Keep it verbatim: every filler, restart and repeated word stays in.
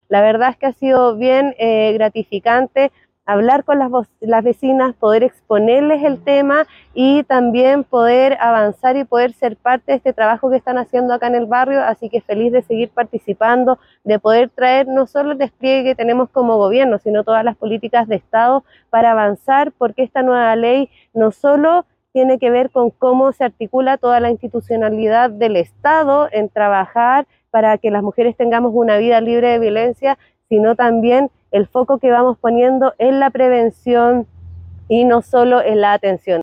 La verdad es que ha sido bien eh, gratificante hablar con las, las vecinas, poder exponerles el tema y también poder avanzar y poder ser parte de este trabajo que están haciendo acá en el barrio, así que feliz de seguir participando, de poder traer no solo el despliegue que tenemos como gobierno, sino todas las políticas de Estado para avanzar, porque esta nueva ley no solo tiene que ver con cómo se articula toda la institucionalidad del Estado en trabajar para que las mujeres tengamos una vida libre de violencia, sino también el foco que vamos poniendo en la prevención y no solo en la atención.